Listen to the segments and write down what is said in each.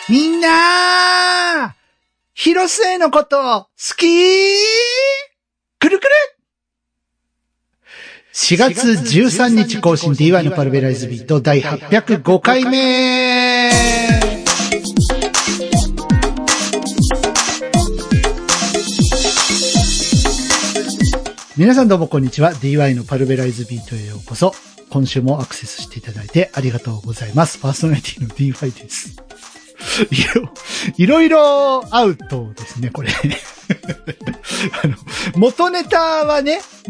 みんな広末のこと好きくるくる4月13日更新 DY のパルベライズビート第805回目。皆さんどうもこんにちは。 DY のパルベライズビートへようこそ。今週もアクセスしていただいてありがとうございます。パーソナリティの DY です。いろいろアウトですね、これ。元ネタは、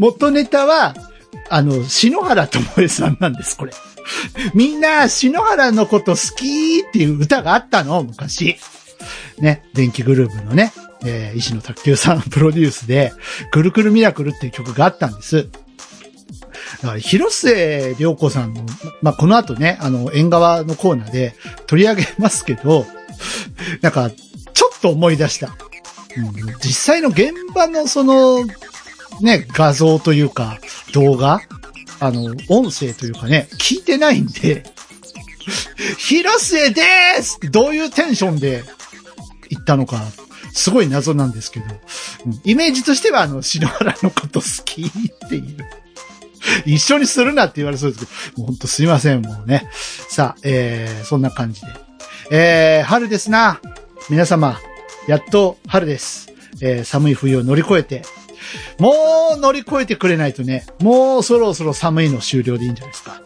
篠原ともえさんなんです、これ。みんな、篠原のこと好きっていう歌があったの、昔。ね、電気グループのね、石野卓球さんプロデュースで、くるくるミラクルっていう曲があったんです。だから広末涼子さんの、この後ね、縁側のコーナーで取り上げますけど、なんか、ちょっと思い出した。実際の現場のね、画像というか、動画音声というかね、聞いてないんで、広末でーすってどういうテンションで言ったのか、すごい謎なんですけど、イメージとしては篠原のこと好きっていう。一緒にするなって言われそうですけど、もうほんとすいません、もうね。さあ、そんな感じで。春ですな。皆様、やっと春です。寒い冬を乗り越えて、もう乗り越えてくれないとね、もうそろそろ寒いの終了でいいんじゃないですか。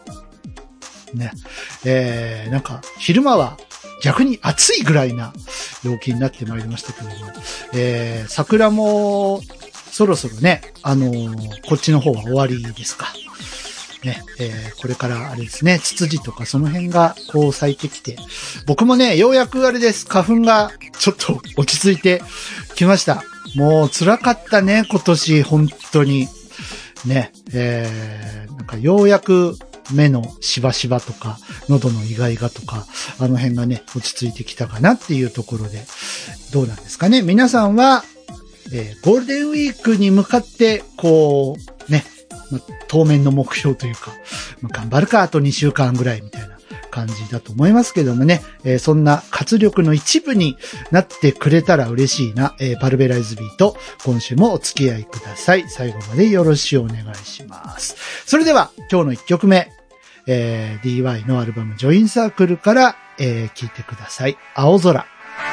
ね。なんか、昼間は逆に暑いぐらいな陽気になってまいりましたけれども、桜も、そろそろね、こっちの方は終わりですか。ね、これからあれですね、ツツジとかその辺がこう咲いてきて、僕もね、ようやくあれです、花粉がちょっと落ち着いてきました。もう辛かったね、今年、本当に。ね、なんかようやく目のしばしばとか、喉のイガイガとか、あの辺がね、落ち着いてきたかなっていうところで、どうなんですかね。皆さんは、ゴールデンウィークに向かって、こう、ね、当面の目標というか、頑張るか、あと2週間ぐらいみたいな感じだと思いますけどもね、そんな活力の一部になってくれたら嬉しいな、パルベライズビート、今週もお付き合いください。最後までよろしくお願いします。それでは、今日の1曲目、DY のアルバムジョインサークルから、聴いてください。青空。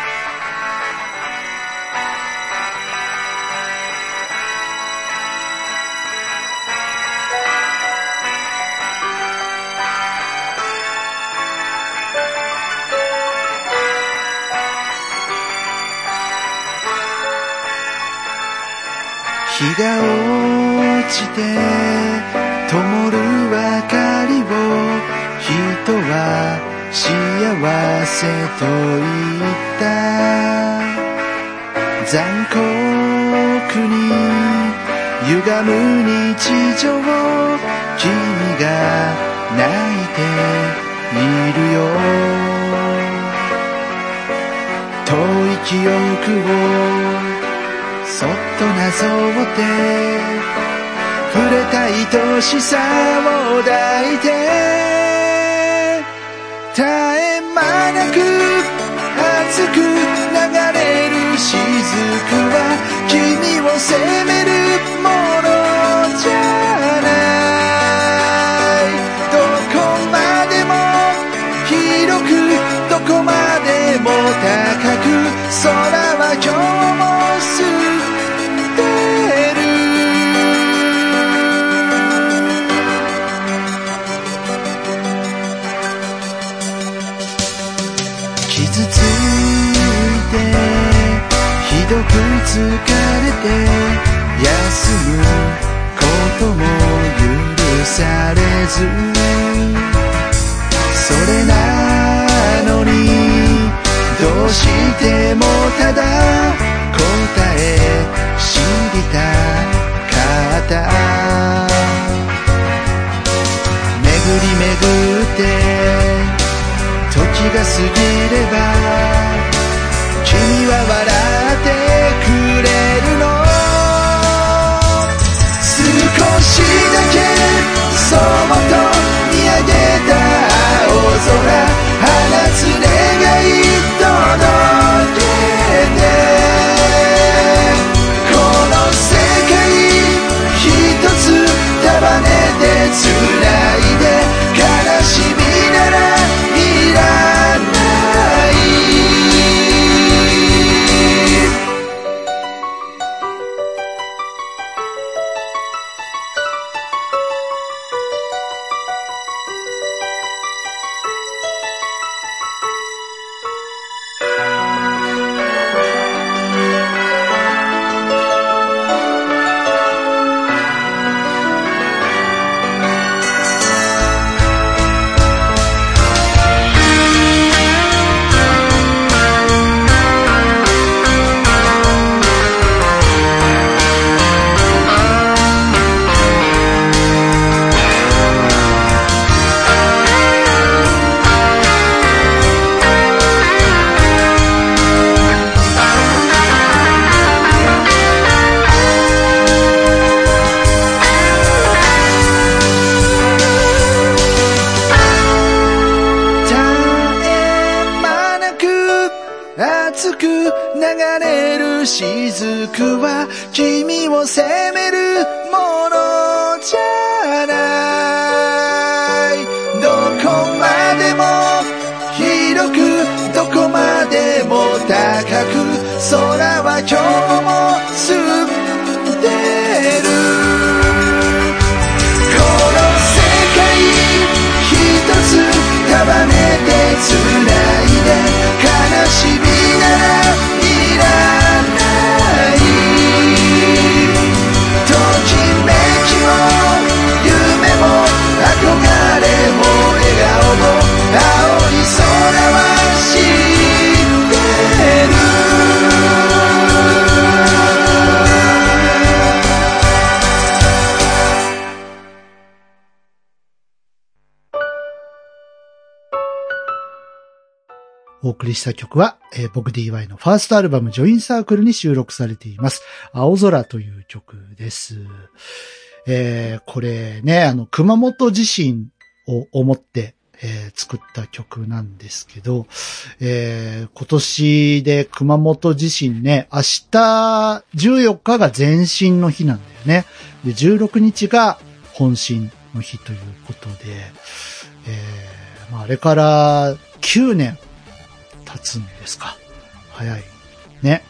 日が落ちて灯る明かりを人は幸せと言った残酷に歪む日常を君が泣いているよ遠い記憶をそっとなぞって触れた愛しさを抱いて絶え間なく熱く流れる雫は君を責めるものじゃないどこまでも広くどこまでも高く空は今日も傷ついてひどく疲れて休むことも許されずそれなのにどうしてもただ答え知りたかった巡り巡って時が過ぎれば君は笑ってくれるの少しだけそっと見上げた青空放つ願いと熱く流れる雫は君を責めるものじゃない。どこまでも広く、どこまでも高く、空は今日も澄んでる。この世界一つ束ねて繋いで、悲しみならいらない。ときめきも夢も憧れも笑顔も青い空は知ってる。 お送りした曲は、僕 DY のファーストアルバムジョインサークルに収録されています。青空という曲です。これね、熊本地震を思って、作った曲なんですけど、今年で熊本地震ね、明日14日が前震の日なんだよね。で、16日が本震の日ということで、あれから9年経つんですか。早い。ね。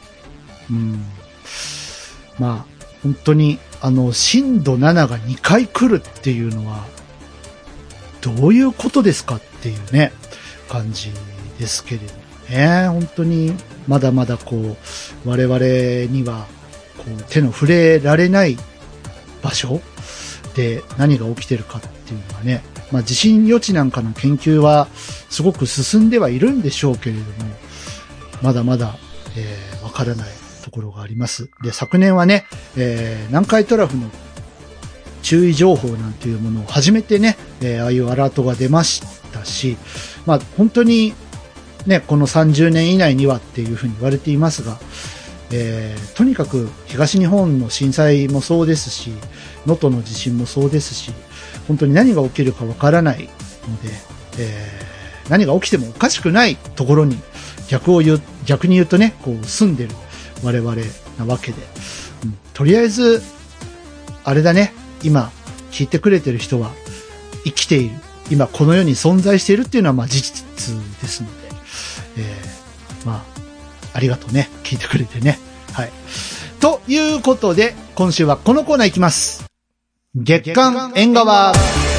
本当に、震度7が2回来るっていうのは、どういうことですかっていうね、感じですけれどね。本当に、まだまだ我々には、手の触れられない場所で何が起きてるかっていうのはね、地震予知なんかの研究はすごく進んではいるんでしょうけれども、まだまだ、わからないところがあります。で、昨年はね、南海トラフの注意情報なんていうものを初めてね、ああいうアラートが出ましたし、本当にね、この30年以内にはっていうふうに言われていますが、とにかく東日本の震災もそうですし、能登の地震もそうですし、本当に何が起きるかわからないので、何が起きてもおかしくないところに逆に言うとね、住んでる我々なわけで、とりあえず、あれだね、今聞いてくれてる人は生きている、今この世に存在しているっていうのは事実ですので、ありがとうね、聞いてくれてね。はい。ということで、今週はこのコーナーいきます。月刊縁側。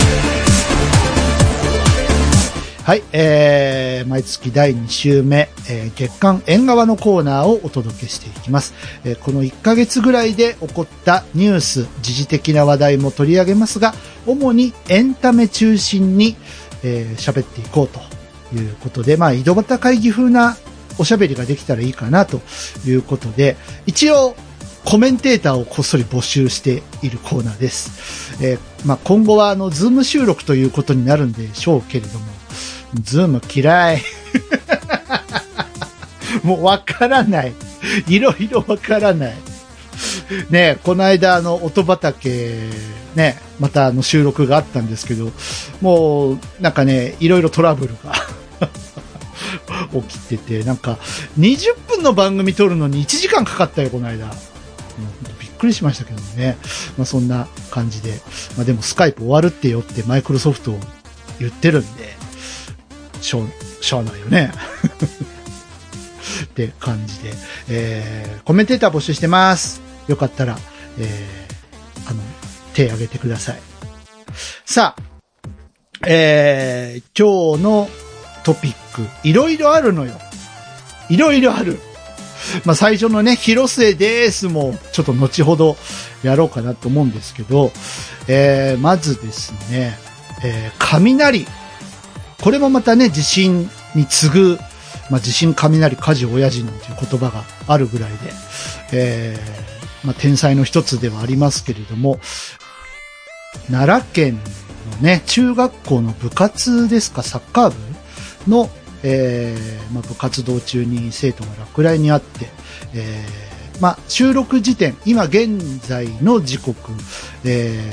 はい、毎月第2週目、月刊縁側のコーナーをお届けしていきます。この1ヶ月ぐらいで起こったニュース、時事的な話題も取り上げますが、主にエンタメ中心に喋っていこうということで、井戸端会議風なおしゃべりができたらいいかなということで、一応コメンテーターをこっそり募集しているコーナーです。今後はズーム収録ということになるんでしょうけれども、ズーム嫌い。もうわからない。いろいろわからない。ね、この間音畑ね、また収録があったんですけど、もうなんかね、いろいろトラブルが起きてて、なんか20分の番組撮るのに1時間かかったよ、この間。びっくりしましたけどね。そんな感じで。でもスカイプ終わるってよってマイクロソフト言ってるんで、しゃあないよね。って感じで、コメンテーター募集してます。よかったら、手挙げてください。さあ、今日のトピック、いろいろあるのよ。いろいろある。最初のね、広末ですも、ちょっと後ほどやろうかなと思うんですけど、まずですね、雷。これもまたね、地震に次ぐ、地震、雷、火事、親父なんていう言葉があるぐらいで、天才の一つではありますけれども、奈良県のね、中学校の部活ですか、サッカー部の、部活動中に生徒が落雷にあって、収録時点、今現在の時刻、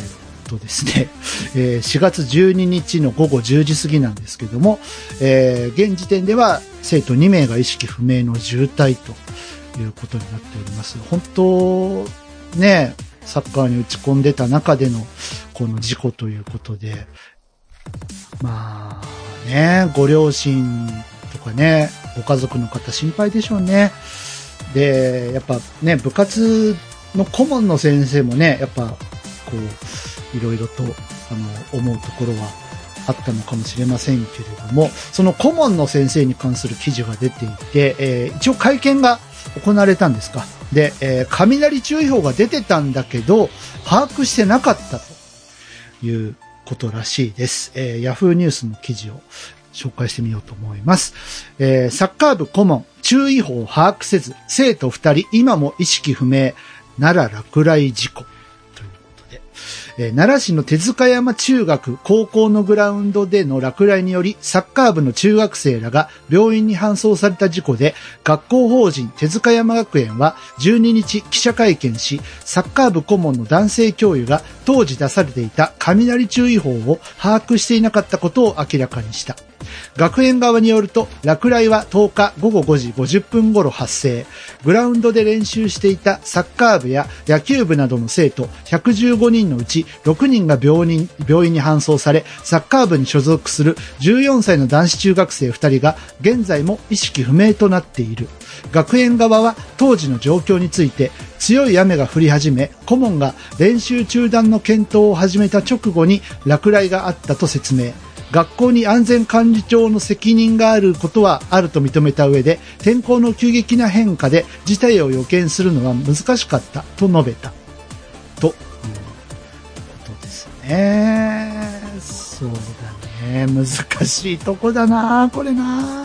とですね、4月12日の午後10時過ぎなんですけども、現時点では生徒2名が意識不明の重体ということになっております。本当、ね、サッカーに打ち込んでた中でのこの事故ということで、まあね、ご両親とかね、ご家族の方心配でしょうね。で、やっぱね、部活の顧問の先生もね、やっぱこういろいろと思うところはあったのかもしれませんけれども、その顧問の先生に関する記事が出ていて、一応会見が行われたんですか。で、雷注意報が出てたんだけど把握してなかったということらしいです。ヤフーニュースの記事を紹介してみようと思います。サッカー部顧問注意報を把握せず生徒2人今も意識不明奈良落雷事故ということで、奈良市の手塚山中学高校のグラウンドでの落雷によりサッカー部の中学生らが病院に搬送された事故で、学校法人手塚山学園は12日記者会見し、サッカー部顧問の男性教諭が当時出されていた雷注意報を把握していなかったことを明らかにした。学園側によると、落雷は10日午後5時50分頃発生。グラウンドで練習していたサッカー部や野球部などの生徒115人のうち6人が病院に搬送され、サッカー部に所属する14歳の男子中学生2人が現在も意識不明となっている。学園側は当時の状況について、強い雨が降り始め、顧問が練習中断の検討を始めた直後に落雷があったと説明。学校に安全管理庁の責任があることはあると認めた上で、天候の急激な変化で事態を予見するのは難しかったと述べたということですね。そうだね、難しいとこだなこれな。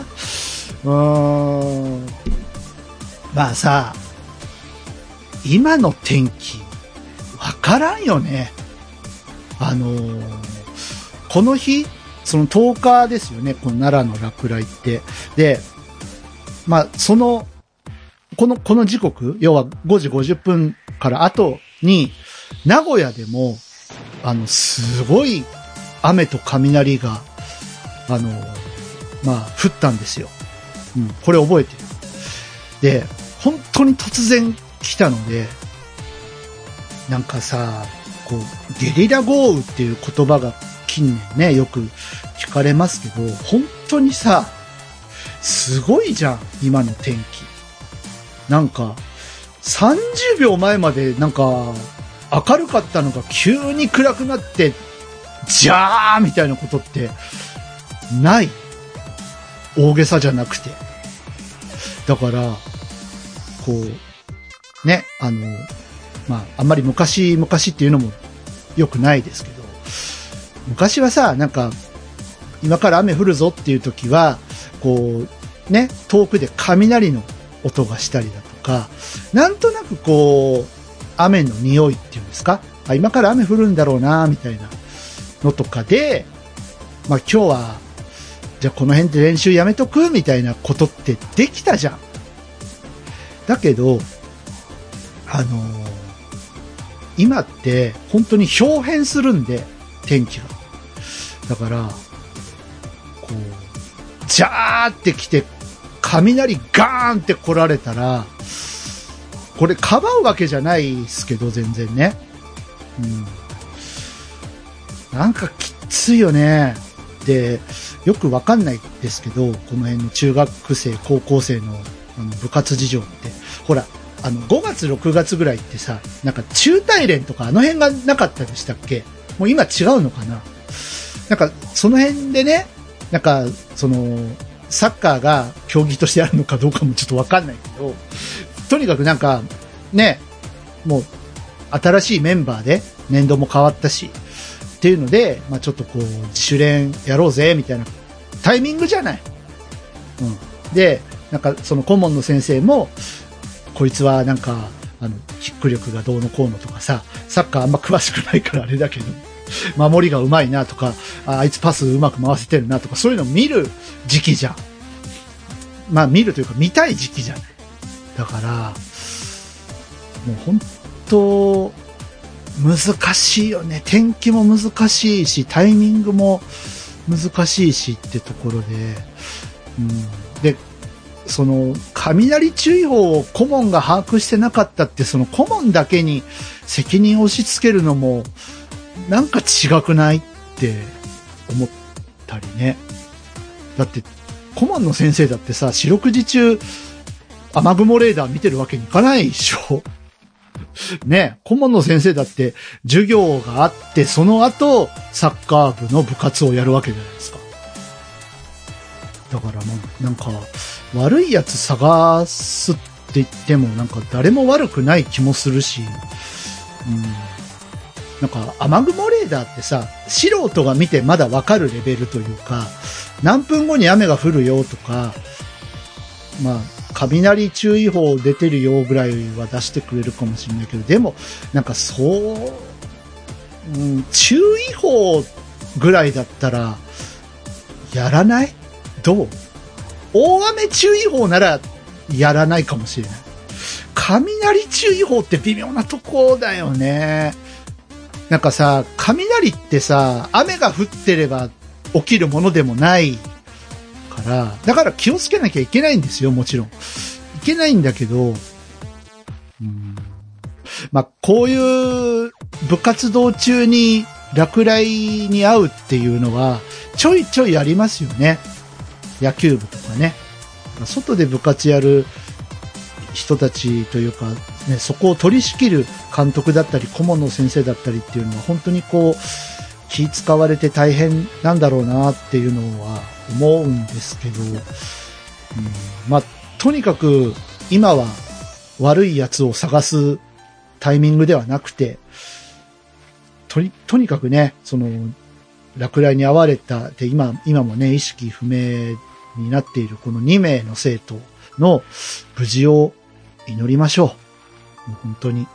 まあさ、今の天気わからんよね。この日その10日ですよね、この奈良の落雷って。で、まあ、この時刻、要は5時50分から後に、名古屋でも、すごい雨と雷が、まあ、降ったんですよ。うん、これ覚えてる。で、本当に突然来たので、なんかさ、こう、ゲリラ豪雨っていう言葉が近年ね、よく聞かれますけど、本当にさ、すごいじゃん、今の天気。なんか、30秒前までなんか、明るかったのが急に暗くなって、じゃーみたいなことって、ない。大げさじゃなくて。だから、こう、ね、まあ、あんまり昔っていうのも良くないですけど、昔はさ、なんか、今から雨降るぞっていう時は、こう、ね、遠くで雷の音がしたりだとか、なんとなくこう、雨の匂いっていうんですか？今から雨降るんだろうな、みたいなのとかで、まあ今日は、じゃあこの辺で練習やめとくみたいなことってできたじゃん。だけど、今って本当に表変するんで、天気が。だから、こう、ジャーって来て、雷ガーンって来られたら、これかばうわけじゃないですけど、全然ね。なんかきついよね。で、よくわかんないですけど、この辺の中学生、高校生の部活事情って、ほら、5月、6月ぐらいってさ、なんか中大連とかあの辺がなかったでしたっけ？もう今違うのかな？なんか、その辺でね、なんか、サッカーが競技としてあるのかどうかもちょっとわかんないけど、とにかくなんか、ね、もう、新しいメンバーで、年度も変わったし、っていうので、まあちょっとこう、自主練やろうぜ、みたいなタイミングじゃない。で、なんかその顧問の先生も、こいつはなんか、キック力がどうのこうのとかさ、サッカーあんま詳しくないからあれだけど、守りが上手いなとか、あいつパスうまく回せてるなとか、そういうのを見る時期じゃん。まあ見るというか見たい時期じゃない。だから、もう本当、 難しいよね。天気も難しいし、タイミングも難しいしってところで、で、その、雷注意報を顧問が把握してなかったって、その顧問だけに責任を押し付けるのも、なんか違くないって思ったりね。だって、顧問の先生だってさ、四六時中、雨雲レーダー見てるわけにいかないでしょ。ね、顧問の先生だって授業があって、その後、サッカー部の部活をやるわけじゃないですか。だからもう、なんか、悪いやつ探すって言っても、なんか誰も悪くない気もするし、なんか雨雲レーダーってさ、素人が見てまだわかるレベルというか、何分後に雨が降るよとか、まあ、雷注意報出てるよぐらいは出してくれるかもしれないけど、でも、なんかそう、注意報ぐらいだったら、やらない？どう？大雨注意報ならやらないかもしれない。雷注意報って微妙なとこだよね。なんかさ、雷ってさ、雨が降ってれば起きるものでもないから、だから気をつけなきゃいけないんですよ、もちろん。いけないんだけど、まあ、こういう部活動中に落雷に遭うっていうのは、ちょいちょいありますよね。野球部とかね。外で部活やる人たちというか、ね、そこを取り仕切る監督だったり、顧問の先生だったりっていうのは、本当にこう、気使われて大変なんだろうなっていうのは思うんですけど、まあ、とにかく今は悪いやつを探すタイミングではなくて、とにかくね、その、落雷に遭われた、で、今もね、意識不明になっているこの2名の生徒の無事を祈りましょう。もう本当に、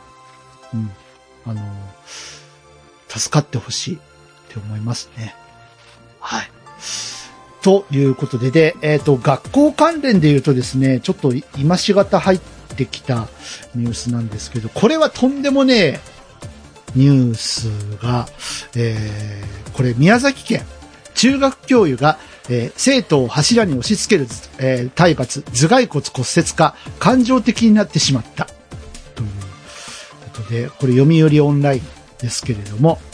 助かってほしいって思いますね。はい。ということで、学校関連で言うとですね、ちょっと今しがた入ってきたニュースなんですけど、これはとんでもねえニュースが、これ宮崎県中学教諭が、生徒を柱に押し付ける、体罰頭蓋骨骨折か感情的になってしまったということで、これ読売オンラインですけれども、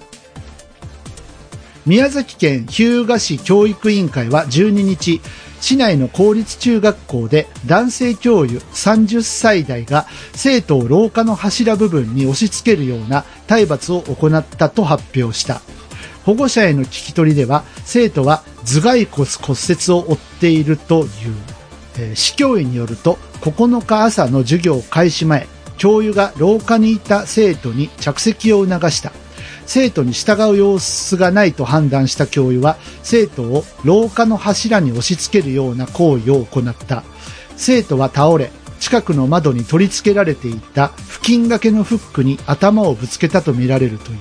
宮崎県日向市教育委員会は12日、市内の公立中学校で男性教諭30歳代が生徒を廊下の柱部分に押し付けるような体罰を行ったと発表した。保護者への聞き取りでは、生徒は頭蓋骨骨折を負っているという。市教委によると、9日朝の授業開始前、教諭が廊下にいた生徒に着席を促した。生徒に従う様子がないと判断した教諭は、生徒を廊下の柱に押し付けるような行為を行った。生徒は倒れ、近くの窓に取り付けられていた付近掛けのフックに頭をぶつけたとみられるという。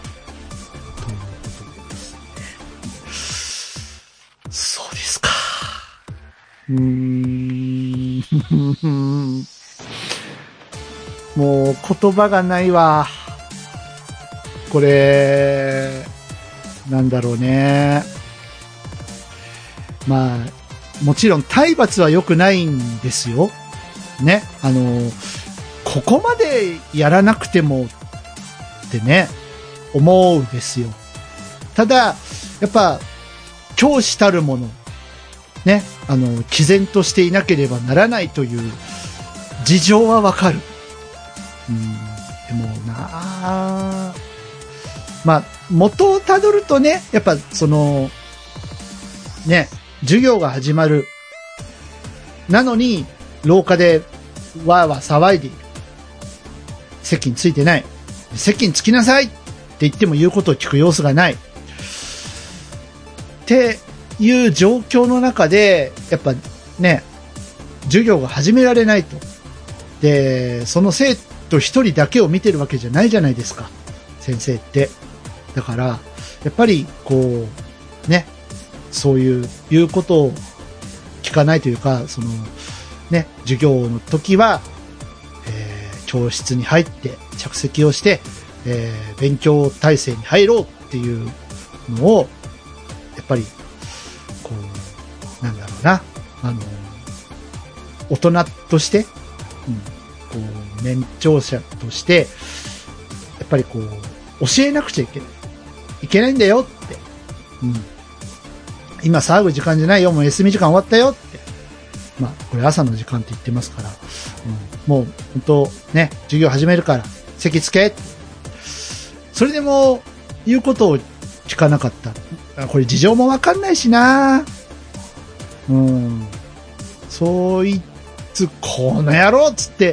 そうですか。もう言葉がないわ。これ、なんだろうね。まあ、もちろん体罰は良くないんですよ。ね。ここまでやらなくてもってね、思うですよ。ただ、やっぱ、教師たるもの、ね、毅然としていなければならないという事情はわかる。でもな、まあ、元をたどるとね、やっぱその、ね、授業が始まる。なのに、廊下でわーわー騒いでいる。席についてない。席につきなさいって言っても言うことを聞く様子がない。っていう状況の中で、やっぱね、授業が始められないと。で、その生徒一人だけを見てるわけじゃないじゃないですか。先生って。だから、やっぱり、こう、ね、そういう、言うことを聞かないというか、その、ね、授業の時は、教室に入って着席をして、 勉強体制に入ろうっていうのを、やっぱり、こう、なんだろうな、大人として、こう、年長者として、やっぱりこう、教えなくちゃいけないんだよって。今騒ぐ時間じゃないよ、もう休み時間終わったよって。まあ、これ朝の時間って言ってますから、もう本当ね、授業始めるから席つけって。それでも言うことを聞かなかった。これ事情もわかんないしな。そいつこの野郎っつって、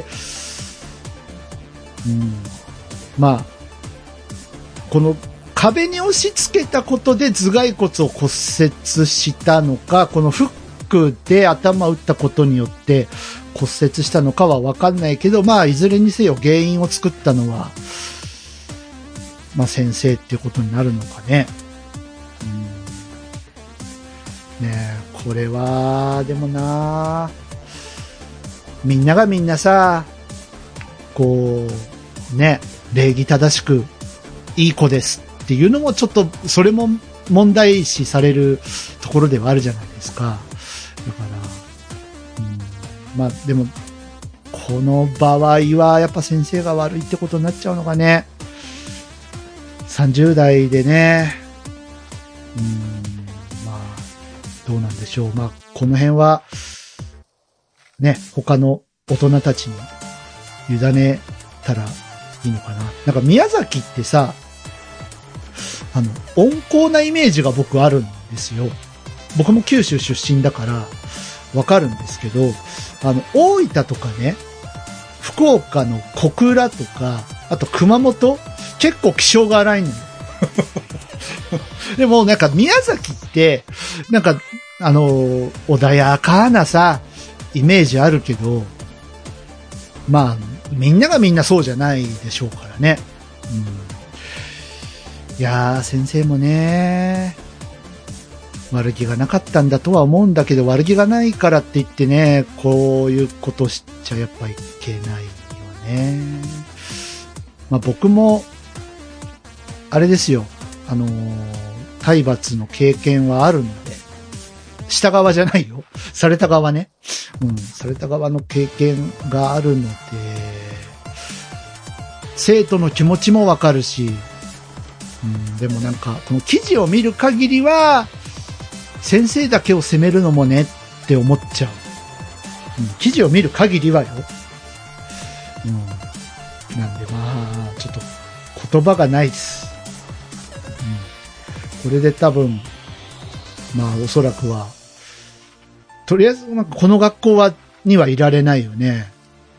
まあこの壁に押し付けたことで頭蓋骨を骨折したのか、このフックで頭を打ったことによって骨折したのかは分かんないけど、まあいずれにせよ原因を作ったのは、まあ先生っていうことになるのかね。ねえ、これはでもな、みんながみんなさ、こうね、礼儀正しくいい子ですっていうのもちょっとそれも問題視されるところではあるじゃないですか。だから、まあでもこの場合はやっぱ先生が悪いってことになっちゃうのがね。30代でね、まあどうなんでしょう。まあこの辺はね、他の大人たちに委ねたらいいのかな。なんか宮崎ってさ、温厚なイメージが僕あるんですよ。僕も九州出身だからわかるんですけど、大分とかね、福岡の小倉とか、あと熊本、結構気性が荒いのよ。でもなんか宮崎って、なんか、穏やかなさ、イメージあるけど、まあ、みんながみんなそうじゃないでしょうからね。いやー、先生もね、悪気がなかったんだとは思うんだけど、悪気がないからって言ってね、こういうことしちゃやっぱいけないよね。まあ僕も、あれですよ、体罰の経験はあるので、した側じゃないよ。された側ね。された側の経験があるので、生徒の気持ちもわかるし、でもなんか、この記事を見る限りは、先生だけを責めるのもねって思っちゃう。記事を見る限りはよ。なんでまあ、ちょっと言葉がないです。これで多分、まあおそらくは、とりあえずなんかこの学校にはいられないよね。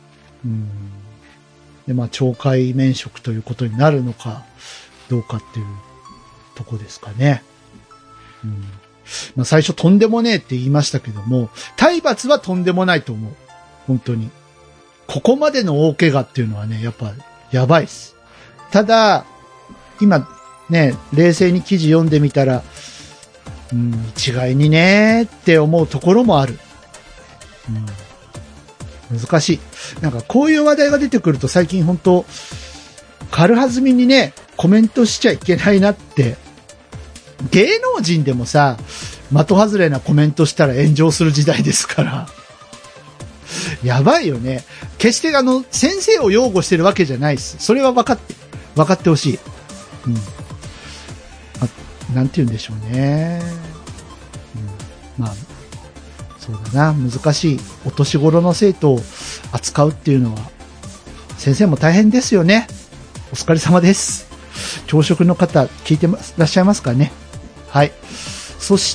でまあ懲戒免職ということになるのかどうかっていうとこですかね。まあ最初とんでもねえって言いましたけども、体罰はとんでもないと思う。本当に。ここまでの大怪我っていうのはね、やっぱやばいっす。ただ、今ね、冷静に記事読んでみたら、一概にねーって思うところもある。難しい。なんかこういう話題が出てくると最近本当軽はずみにね、コメントしちゃいけないなって。芸能人でもさ、的外れなコメントしたら炎上する時代ですから。やばいよね。決して先生を擁護してるわけじゃないです。それは分かってほしい。なんて言うんでしょうね。まあ、そうだな。難しいお年頃の生徒を扱うっていうのは、先生も大変ですよね。お疲れ様です。教職の方、聞いてらっしゃいますかね。はい。そして、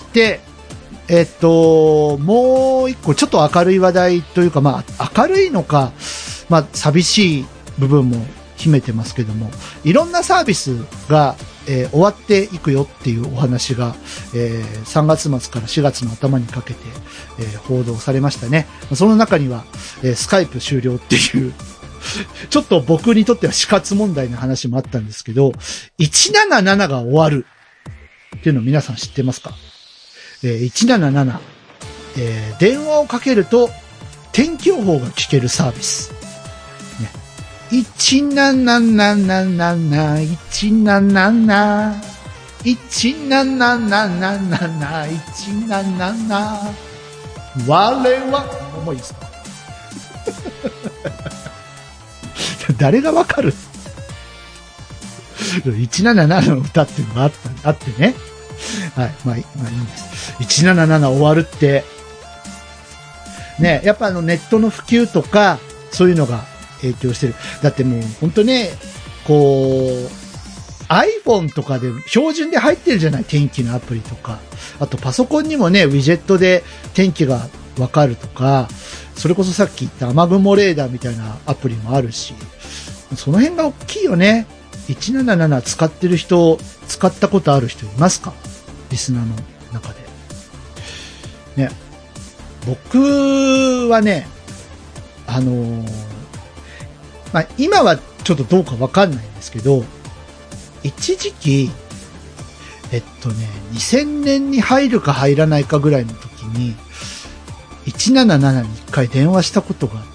もう一個、ちょっと明るい話題というか、まあ、明るいのか、まあ、寂しい部分も秘めてますけども、いろんなサービスが、終わっていくよっていうお話が、3月末から4月の頭にかけて、報道されましたね。その中には、スカイプ終了っていうちょっと僕にとっては死活問題の話もあったんですけど、177が終わるっていうのを皆さん知ってますか？177、電話をかけると天気予報が聞けるサービス。ね、 1777、1777、1777、1777、我は、もういいですか誰がわかる ?177 の歌っていうのがあってね。はい。まあいいんです。177終わるって、ね、やっぱネットの普及とか、そういうのが影響してる。だってもう本当ね、こう、iPhone とかで標準で入ってるじゃない、天気のアプリとか。あとパソコンにもね、ウィジェットで天気がわかるとか、それこそさっき言った雨雲レーダーみたいなアプリもあるし、その辺が大きいよね。177使ってる人、使ったことある人いますか？リスナーの中で。ね。僕はね、まあ、今はちょっとどうかわかんないんですけど、一時期、2000年に入るか入らないかぐらいの時に、177に一回電話したことがあって、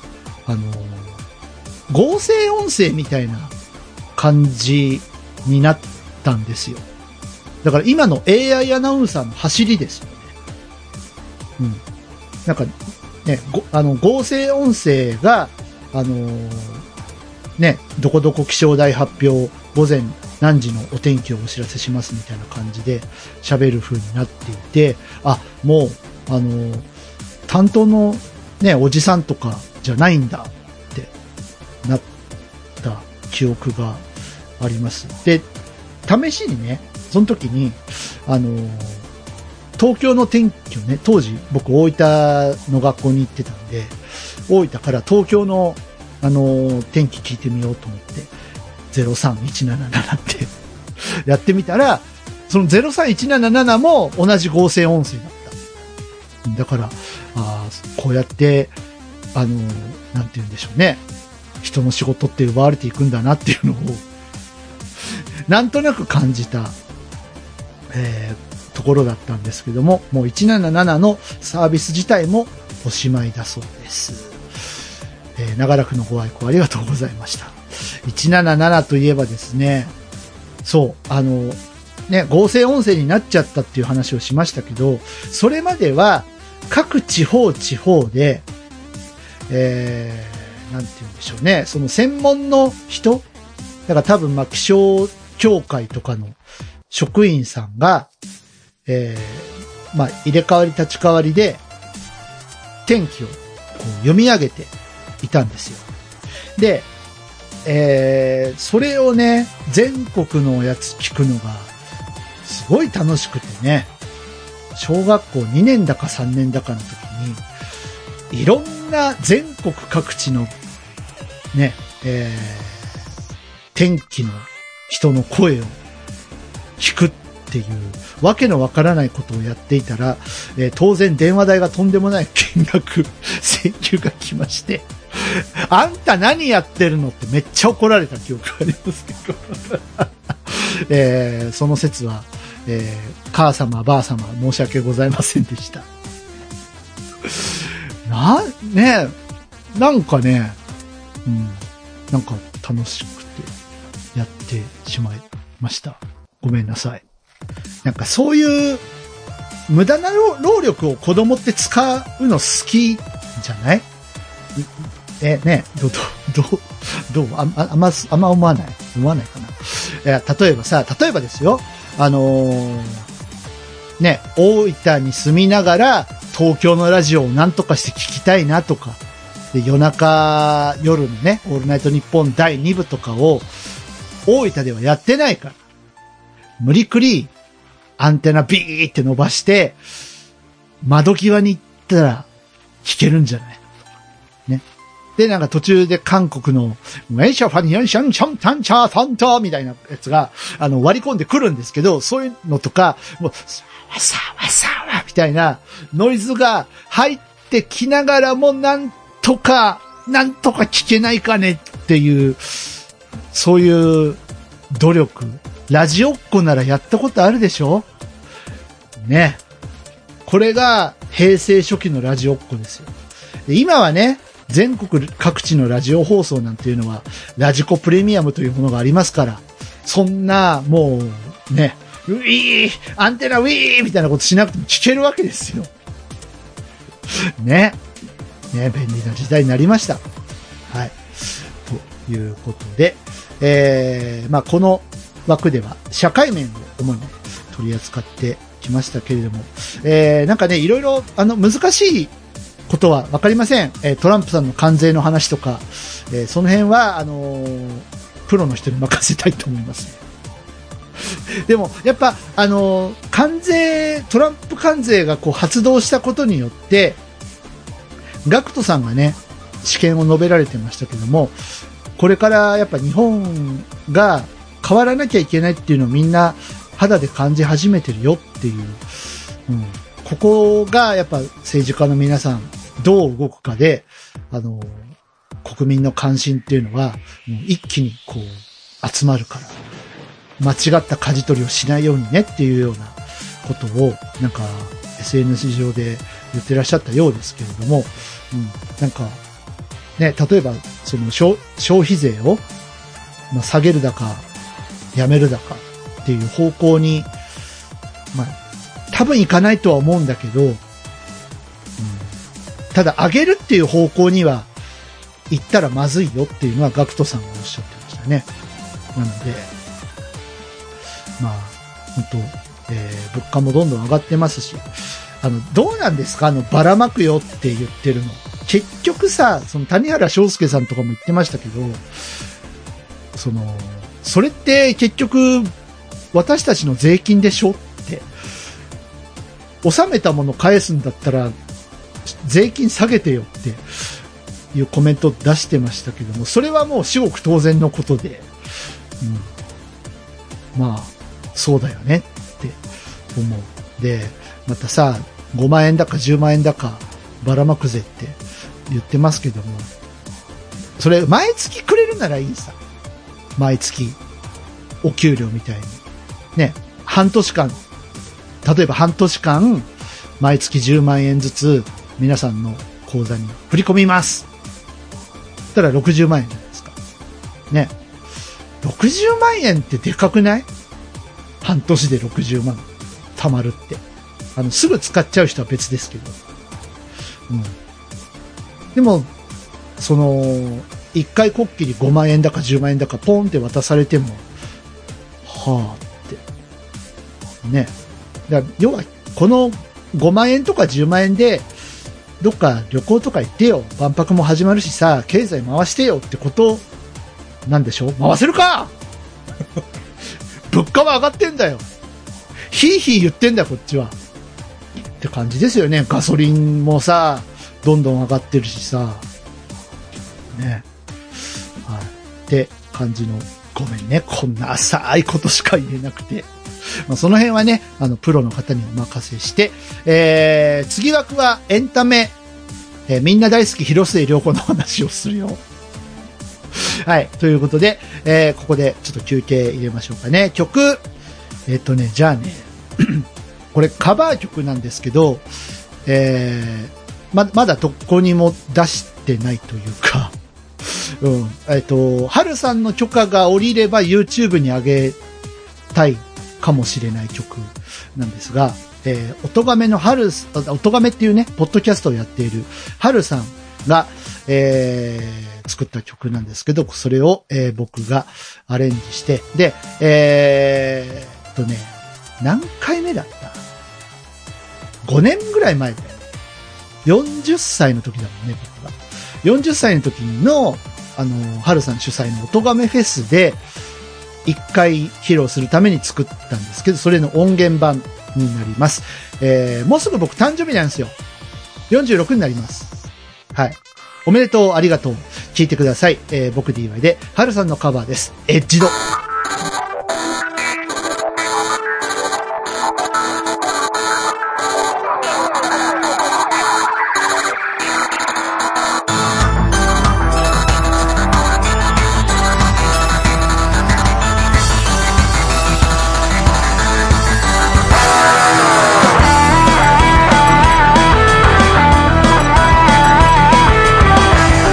合成音声みたいな感じになったんですよ。だから今の AI アナウンサーの走りですよね。うん。なんか、ね、合成音声が、ね、どこどこ気象台発表、午前何時のお天気をお知らせしますみたいな感じで喋る風になっていて、あ、もう、担当のね、おじさんとかじゃないんだってなった記憶があります。で、試しにね、その時に、東京の天気をね、当時僕大分の学校に行ってたんで、大分から東京の天気聞いてみようと思って、03177ってやってみたら、その03177も同じ合成音声だった。だから、こうやって、なんて言うんでしょうね。人の仕事って奪われていくんだなっていうのを、なんとなく感じた、ところだったんですけども、もう177のサービス自体もおしまいだそうです。長らくのご愛顧ありがとうございました。177といえばですね、そう、ね、合成音声になっちゃったっていう話をしましたけど、それまでは各地方で、なんて言うんでしょうね、その専門の人、だから多分気象協会とかの職員さんが、入れ替わり立ち替わりで天気をこう読み上げていたんですよ。で、それをね、全国のやつ聞くのがすごい楽しくてね、小学校2年だか3年だかの時に、いろんな全国各地のね、天気の人の声を聞くっていうわけのわからないことをやっていたら、当然電話代がとんでもない金額請求が来まして、あんた何やってるのってめっちゃ怒られた記憶がありますけど、その説は、母様ばあ様申し訳ございませんでした。なんかね、なんか楽しくてやってしまいました。ごめんなさい。なんかそういう無駄な労力を子供って使うの好きじゃない？ね、どうあんま思わないかな。例えばですよ。ね、大分に住みながら東京のラジオをなんとかして聞きたいなとか、で夜のね、オールナイトニッポン第2部とかを大分ではやってないから、無理くりアンテナビーって伸ばして窓際に行ったら聞けるんじゃないね。で、なんか途中で韓国のメイシャファニャンシャンシャンタンチャーファンタみたいなやつが割り込んでくるんですけど、そういうのとかもうサワサワみたいなノイズが入ってきながらもなんとか聞けないかねっていう、そういう努力、ラジオっ子ならやったことあるでしょね。これが平成初期のラジオっ子ですよ。で今はね、 全国各地のラジオ放送なんていうのは、ラジコプレミアムというものがありますから、そんな、もう、ね、ウィーアンテナウィーみたいなことしなくても聞けるわけですよ。ね。ね、便利な時代になりました。はい。ということで、まあ、この枠では、社会面を主に取り扱ってきましたけれども、なんかね、いろいろ、難しいことはわかりません。トランプさんの関税の話とか、その辺は、プロの人に任せたいと思います。でも、やっぱ、トランプ関税がこう発動したことによって、ガクトさんがね、試験を述べられてましたけども、これからやっぱ日本が変わらなきゃいけないっていうのをみんな肌で感じ始めてるよっていう、ここがやっぱ政治家の皆さんどう動くかで、国民の関心っていうのはもう一気にこう集まるから、間違った舵取りをしないようにねっていうようなことをなんか SNS 上で言ってらっしゃったようですけれども、なんかね、例えばその消費税を下げるだかやめるだかっていう方向に、多分いかないとは思うんだけど、ただ上げるっていう方向には行ったらまずいよっていうのはガクトさんがおっしゃってましたね。なので、本当、物価もどんどん上がってますし、どうなんですかばらまくよって言ってるの。結局さ、その谷原章介さんとかも言ってましたけど、それって結局、私たちの税金でしょって、納めたもの返すんだったら、税金下げてよっていうコメントを出してましたけども、それはもう至極当然のことで、そうだよねって思う。で、またさ、5万円だか10万円だかばらまくぜって言ってますけども、それ毎月くれるならいいさ。毎月お給料みたいに。ね、半年間、例えば半年間、毎月10万円ずつ皆さんの口座に振り込みます。そしたら60万円じゃないですか。ね。60万円ってでかくない？半年で60万貯まるって。すぐ使っちゃう人は別ですけど。でも、一回こっきり5万円だか10万円だかポンって渡されても、はぁって。ね。要は、この5万円とか10万円で、どっか旅行とか行ってよ。万博も始まるしさ、経済回してよってことなんでしょ？回せるか物価は上がってんだよ。ヒーヒー言ってんだよ、こっちは。って感じですよね。ガソリンもさ、どんどん上がってるしさ。ね。はい。って感じの、ごめんね。こんな浅いことしか言えなくて。その辺はね、プロの方にお任せして、次枠はエンタメ、みんな大好き広末涼子の話をするよ。はい。ということで、ここでちょっと休憩入れましょうかね。曲、じゃあね、これカバー曲なんですけど、まだどこにも出してないというか、春さんの許可が下りれば YouTube に上げたいかもしれない曲なんですが、音亀の音亀っていうね、ポッドキャストをやっている春さんが、作った曲なんですけど、それを、僕がアレンジして、で、何回目だった ?5 年ぐらい前だよ。40歳の時だもんね、僕が。40歳の時の、春さん主催の音亀フェスで、一回披露するために作ったんですけど、それの音源版になります。もうすぐ僕誕生日なんですよ。46になります。はい。おめでとう、ありがとう。聞いてください。僕 DY で、春さんのカバーです。エッジド。 「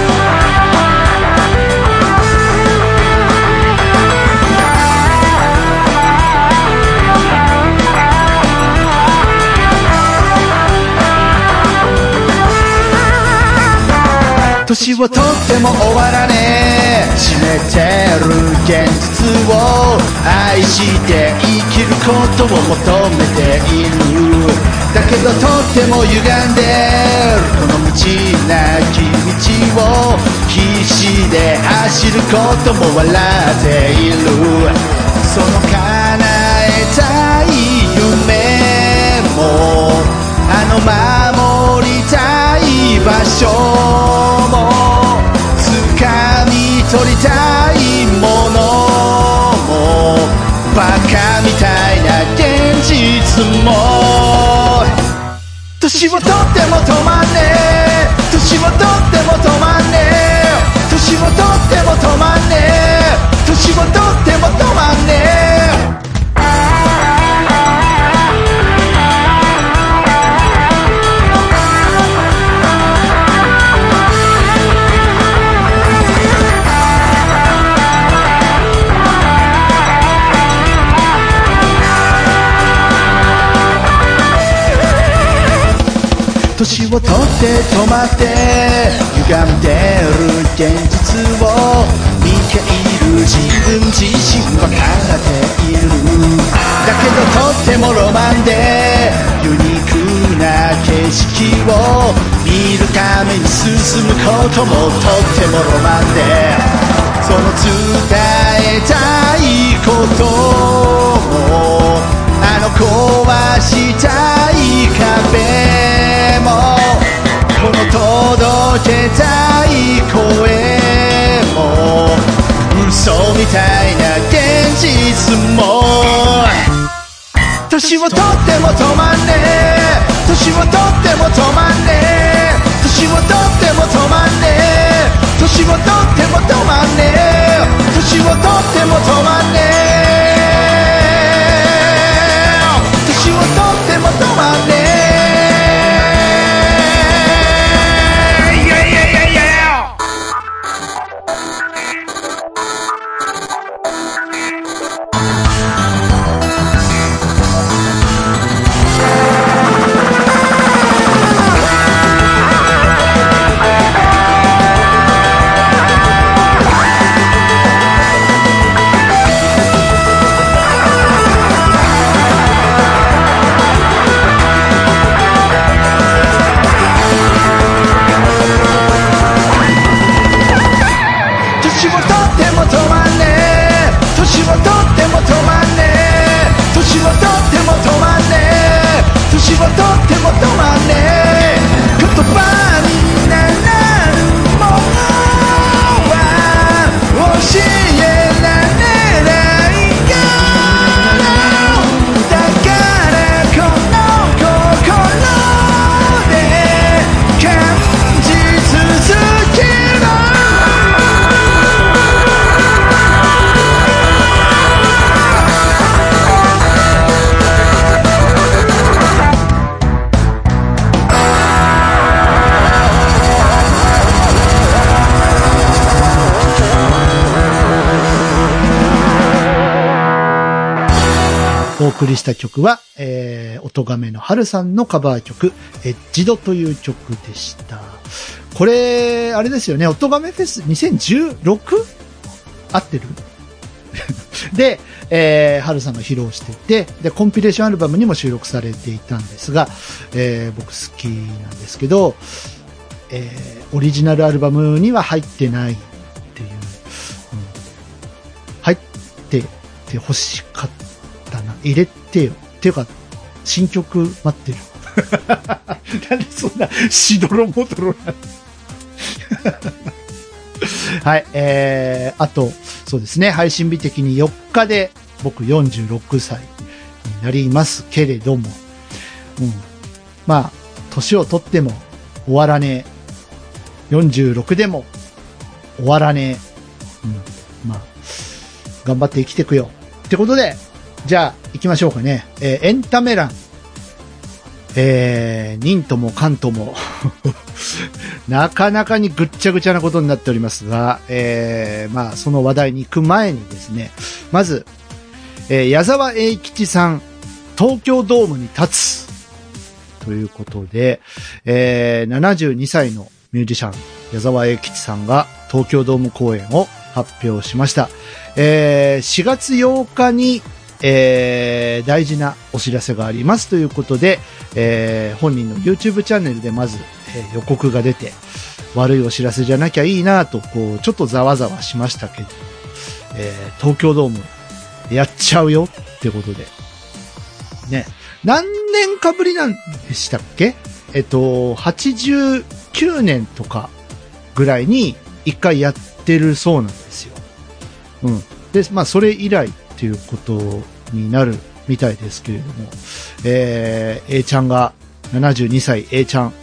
年をとっても終わらねえ締めてる現実を愛して生きることを求めているだけどとっても歪んでるこの道なき道を必死で走ることも笑っているその叶えたい夢も守りたい場所も掴み取りたいものもバカみたいな現実も年をとっても止まんねえ年をとっても止まんねえ年をとっても止まんねえ年をとっても止まんねえ年をとって止まって歪んでる現実を見ている自分自身分かっているだけどとってもロマンでユニークな景色を見るために進むこともとってもロマンでその伝えたいことも壊したい壁もこの届けたい声も嘘みたいな現実も年をとっても止まんねえ年をとっても止まんねえ年をとっても止まんねえ年をとっても止まんねえ年をとっても止まんねえ年をとっても止まんねえいやいやいやいやお送りした曲は、音亀の春さんのカバー曲、エッジドという曲でした。これ、あれですよね、音亀フェス 2016? 合ってるで、春さんが披露していて、で、コンピレーションアルバムにも収録されていたんですが、僕好きなんですけど、オリジナルアルバムには入ってないっていう、入ってて欲しかったな。入れてよ。っていうか、新曲待ってる。なんでそんな、しどろもどろなはい、あと、そうですね、配信日的に4日で僕46歳になりますけれども、まあ、年を取っても終わらねえ。46でも終わらねえ。まあ、頑張って生きていくよ。ってことで、じゃあ、行きましょうかね。エンタメ欄。忍とも関ともなかなかにぐっちゃぐちゃなことになっておりますが、まあ、その話題に行く前にですね、まず、矢沢永吉さん、東京ドームに立つということで、72歳のミュージシャン矢沢永吉さんが東京ドーム公演を発表しました。4月8日に、大事なお知らせがありますということで、本人の YouTube チャンネルでまず、予告が出て、悪いお知らせじゃなきゃいいなと、こう、ちょっとざわざわしましたけど、東京ドームやっちゃうよってことで。ね。何年かぶりなんでしたっけ？89年とかぐらいに一回やってるそうなんですよ。うん。で、まあ、それ以来っていうことになるみたいですけれども、A ちゃんが72歳 A ちゃん、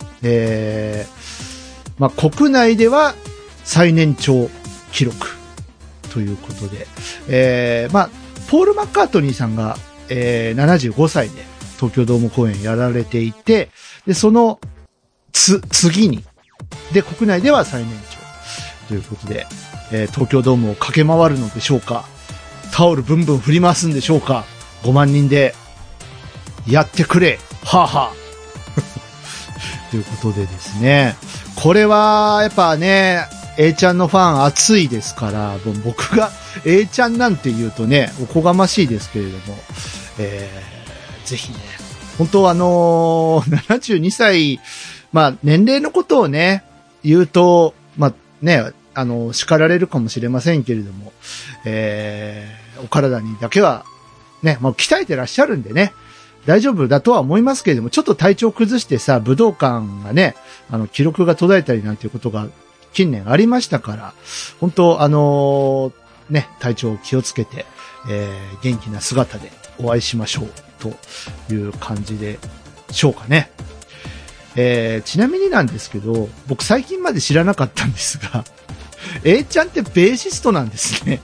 まあ、国内では最年長記録ということで、まあ、ポール・マッカートニーさんが、75歳で東京ドーム公演やられていて、で、その次に、で、国内では最年長ということで、東京ドームを駆け回るのでしょうか、タオルブンブン振り回すんでしょうか、5万人でやってくれ、はぁはぁということでですね、これはやっぱね、A ちゃんのファン熱いですから、僕が A ちゃんなんて言うとね、おこがましいですけれども、ぜひね、本当72歳、まあ年齢のことをね、言うと、まあね、叱られるかもしれませんけれども、お体にだけは、ね、まあ鍛えてらっしゃるんでね、大丈夫だとは思いますけれども、ちょっと体調崩してさ、武道館がね、記録が途絶えたりなんていうことが近年ありましたから、本当ね、体調を気をつけて、元気な姿でお会いしましょう、という感じでしょうかね。ちなみになんですけど、僕最近まで知らなかったんですが、A ちゃんってベーシストなんですね。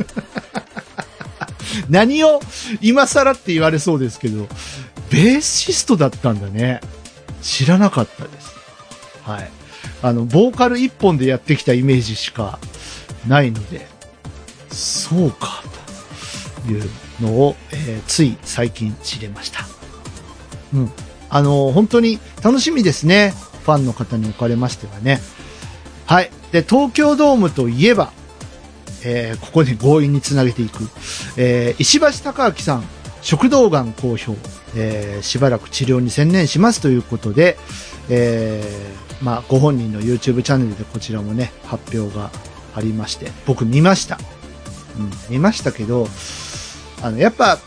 何を今更って言われそうですけど、ベーシストだったんだね。知らなかったです。はい。ボーカル一本でやってきたイメージしかないので、そうか、というのを、つい最近知れました。うん。本当に楽しみですね。ファンの方におかれましてはね。はい。で、東京ドームといえば、ここで強引につなげていく。石橋貴明さん、食道がん公表、しばらく治療に専念しますということで、まあ、ご本人の YouTube チャンネルでこちらもね、発表がありまして、僕見ました。うん、見ましたけど、やっぱ、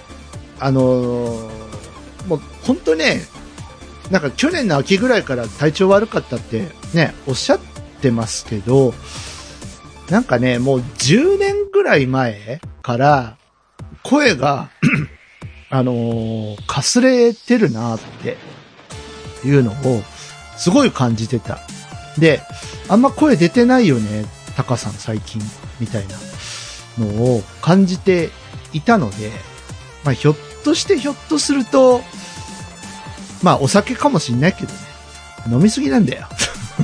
もう本当ね、なんか去年の秋ぐらいから体調悪かったってね、おっしゃってますけど、なんかね、もう10年ぐらい前から声が、かすれてるなっていうのをすごい感じてた。で、あんま声出てないよね、タカさん最近みたいなのを感じていたので、まあひょっとすると、まあお酒かもしんないけどね、飲みすぎなんだよ。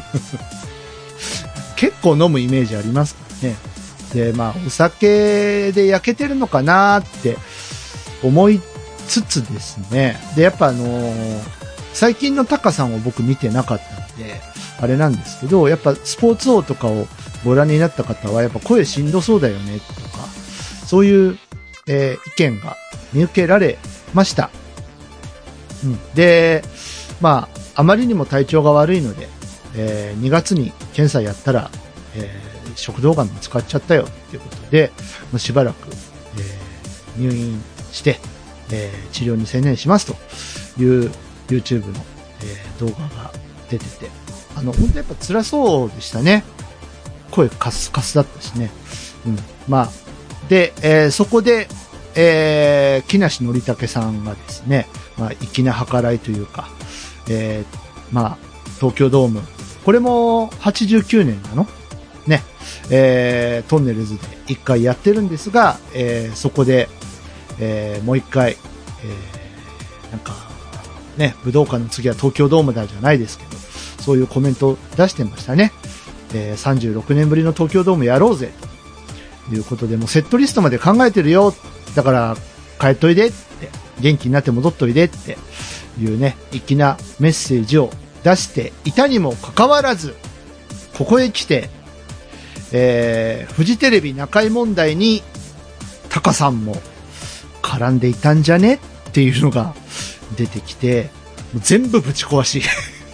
結構飲むイメージありますからね。で、まあ、お酒で焼けてるのかなって思いつつですね。で、やっぱ最近のタカさんを僕見てなかったので、あれなんですけど、やっぱスポーツ王とかをご覧になった方は、やっぱ声しんどそうだよね、とか、そういう、意見が見受けられました。うん。で、まあ、あまりにも体調が悪いので、2月に検査やったら、食道がん見つかっちゃったよっていうことで、しばらく、入院して、治療に専念しますという YouTube の、動画が出てて、本当やっぱ辛そうでしたね。声カスカスだったしね。うん。まあ、で、そこで、木梨憲武さんがですね、まあ、粋な計らいというか、まあ、東京ドーム、これも89年なのね、トンネルズで一回やってるんですが、そこで、もう一回、なんか、ね、武道館の次は東京ドームだじゃないですけど、そういうコメントを出してましたね。36年ぶりの東京ドームやろうぜ、ということで、もうセットリストまで考えてるよ。だから、帰っといでって、元気になって戻っといでっていうね、粋なメッセージを出していたにもかかわらず、 ここへ来て、フジテレビ中居問題にタカさんも絡んでいたんじゃねっていうのが出てきて、もう全部ぶち壊し。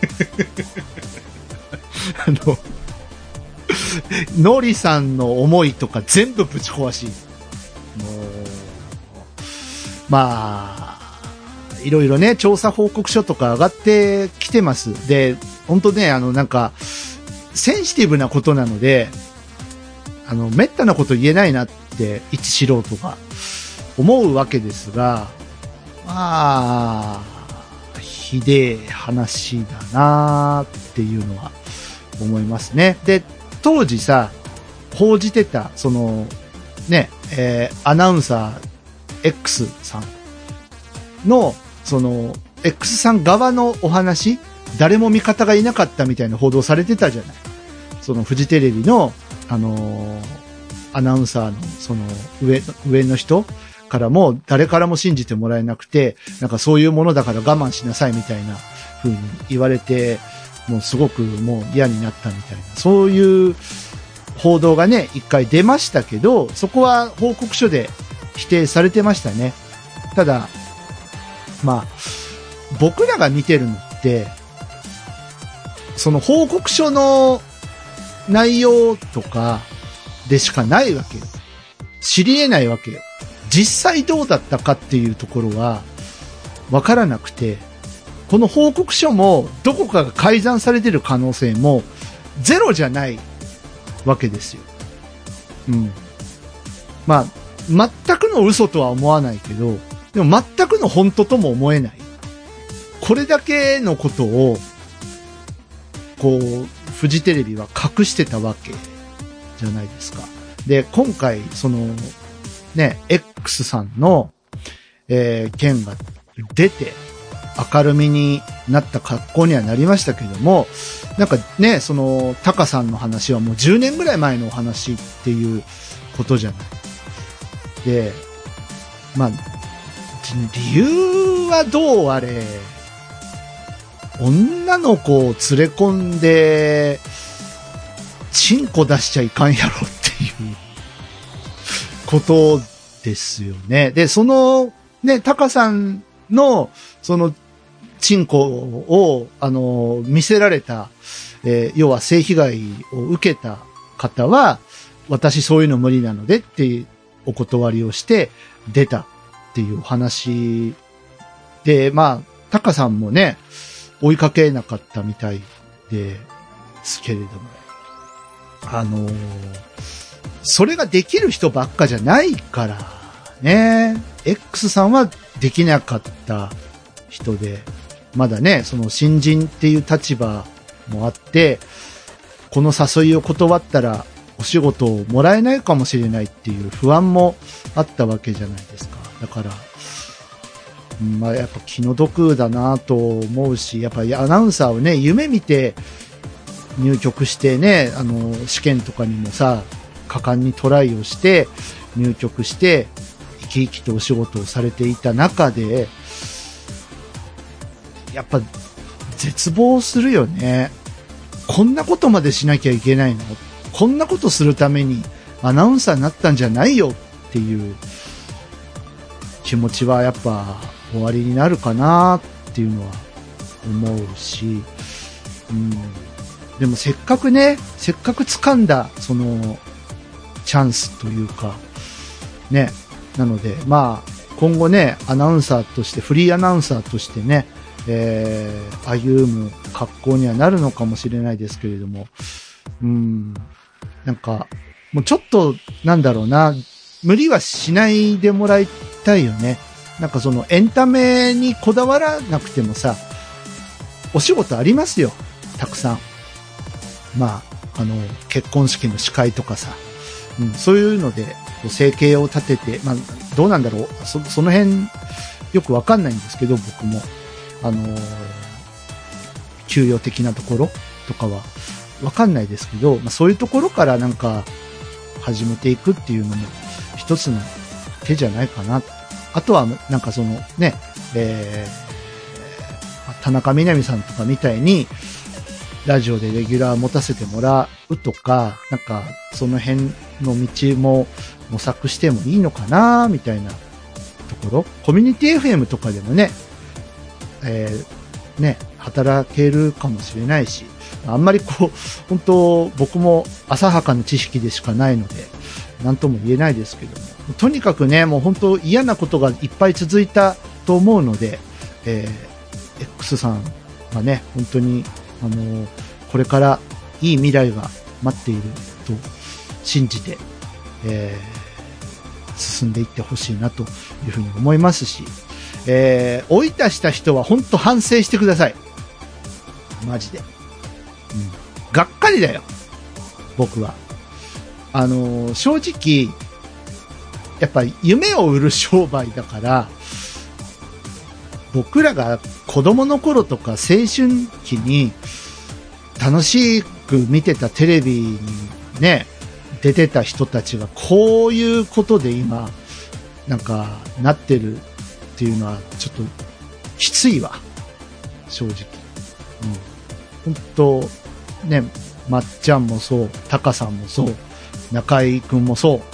ノリさんの思いとか全部ぶち壊し。もう、まあ、いろいろね、調査報告書とか上がってきてます。で、本当ね、なんか、センシティブなことなので、めったなこと言えないなって、一素人が思うわけですが、まあ、ひでえ話だなっていうのは思いますね。で、当時さ、報じてた、その、ね、アナウンサー X さんの、その、X さん側のお話、誰も味方がいなかったみたいな報道されてたじゃない。そのフジテレビの、アナウンサーの、その上の人からも、誰からも信じてもらえなくて、なんかそういうものだから我慢しなさいみたいな風に言われて、もうすごくもう嫌になったみたいな、そういう報道がね、一回出ましたけど、そこは報告書で否定されてましたね。ただ、まあ、僕らが見てるのって、その報告書の内容とかでしかないわけよ。知り得ないわけよ。実際どうだったかっていうところはわからなくて、この報告書もどこかが改ざんされてる可能性もゼロじゃないわけですよ。うん。まあ、全くの嘘とは思わないけど、でも全くの本当とも思えない。これだけのことを、こう、フジテレビは隠してたわけじゃないですか。で、今回、その、ね、X さんの、件が出て、明るみになった格好にはなりましたけども、なんかね、その、タカさんの話はもう10年ぐらい前のお話っていうことじゃない。で、まあ、理由はどうあれ、女の子を連れ込んで、チンコ出しちゃいかんやろっていうことですよね。で、その、ね、タカさんの、その、チンコを、見せられた、要は性被害を受けた方は、私そういうの無理なのでってお断りをして出たっていう話で、まあ、タカさんもね、追いかけなかったみたいですけれども、それができる人ばっかじゃないからね、X さんはできなかった人で、まだね、その新人っていう立場もあって、この誘いを断ったらお仕事をもらえないかもしれないっていう不安もあったわけじゃないですか。だから、まあやっぱ気の毒だなと思うし、やっぱりアナウンサーをね、夢見て入局してね、試験とかにもさ、果敢にトライをして入局して生き生きとお仕事をされていた中で、やっぱ絶望するよね。こんなことまでしなきゃいけないの？こんなことするためにアナウンサーになったんじゃないよっていう気持ちはやっぱ終わりになるかなっていうのは思うし、でもせっかく掴んだそのチャンスというかね、なのでまあ今後ね、アナウンサーとしてフリーアナウンサーとしてね、歩む格好にはなるのかもしれないですけれども、なんかもうちょっとなんだろうな、無理はしないでもらいたいよね。なんかそのエンタメにこだわらなくてもさ、お仕事ありますよ、たくさん。まあ結婚式の司会とかさ、そういうので生計を立てて、まあどうなんだろう、その辺よくわかんないんですけど、僕も給与的なところとかはわかんないですけど、まあそういうところからなんか始めていくっていうのも一つの手じゃないかな。あとはなんかそのね、田中みな実さんとかみたいにラジオでレギュラー持たせてもらうとか、なんか、その辺の道も模索してもいいのかな、みたいなところ。コミュニティ FM とかでもね、働けるかもしれないし、あんまりこう、本当僕も浅はかな知識でしかないので、なんとも言えないですけども、とにかくね、もう本当嫌なことがいっぱい続いたと思うので、X さんがね、本当に、これからいい未来が待っていると信じて、進んでいってほしいなというふうに思いますし、追い出した人は本当反省してください。マジで。がっかりだよ。僕は。正直、やっぱ夢を売る商売だから、僕らが子供の頃とか青春期に楽しく見てたテレビにね、出てた人たちがこういうことで今、なんかなってるっていうのはちょっときついわ。正直。本当ね、まっちゃんもそう、タカさんもそう、中井くんもそう、